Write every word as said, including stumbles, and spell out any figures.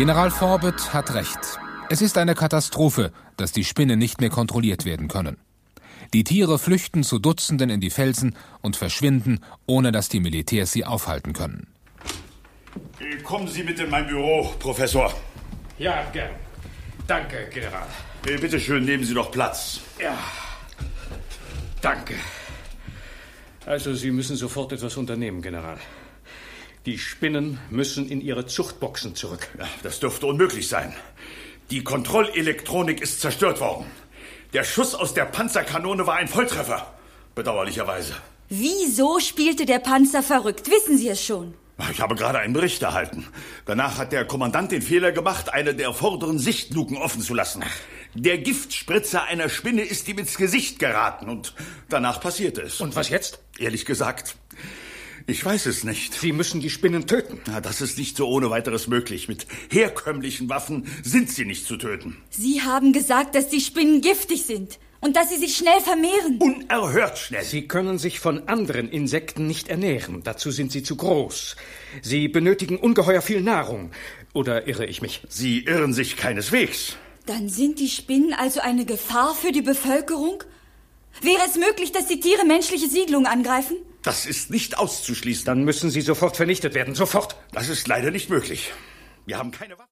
General Forbett hat recht. Es ist eine Katastrophe, dass die Spinnen nicht mehr kontrolliert werden können. Die Tiere flüchten zu Dutzenden in die Felsen und verschwinden, ohne dass die Militärs sie aufhalten können. Kommen Sie bitte in mein Büro, Professor. Ja, gern. Danke, General. Bitte schön, nehmen Sie doch Platz. Ja, danke. Also, Sie müssen sofort etwas unternehmen, General. Die Spinnen müssen in ihre Zuchtboxen zurück. Ja, das dürfte unmöglich sein. Die Kontrollelektronik ist zerstört worden. Der Schuss aus der Panzerkanone war ein Volltreffer. Bedauerlicherweise. Wieso spielte der Panzer verrückt? Wissen Sie es schon? Ich habe gerade einen Bericht erhalten. Danach hat der Kommandant den Fehler gemacht, eine der vorderen Sichtluken offen zu lassen. Der Giftspritzer einer Spinne ist ihm ins Gesicht geraten und danach passierte es. Und was jetzt? Ehrlich gesagt, ich weiß es nicht. Sie müssen die Spinnen töten. Na, das ist nicht so ohne weiteres möglich. Mit herkömmlichen Waffen sind sie nicht zu töten. Sie haben gesagt, dass die Spinnen giftig sind und dass sie sich schnell vermehren. Unerhört schnell. Sie können sich von anderen Insekten nicht ernähren. Dazu sind sie zu groß. Sie benötigen ungeheuer viel Nahrung. Oder irre ich mich? Sie irren sich keineswegs. Dann sind die Spinnen also eine Gefahr für die Bevölkerung? Wäre es möglich, dass die Tiere menschliche Siedlungen angreifen? Das ist nicht auszuschließen. Dann müssen sie sofort vernichtet werden. Sofort. Das ist leider nicht möglich. Wir haben keine Waffen.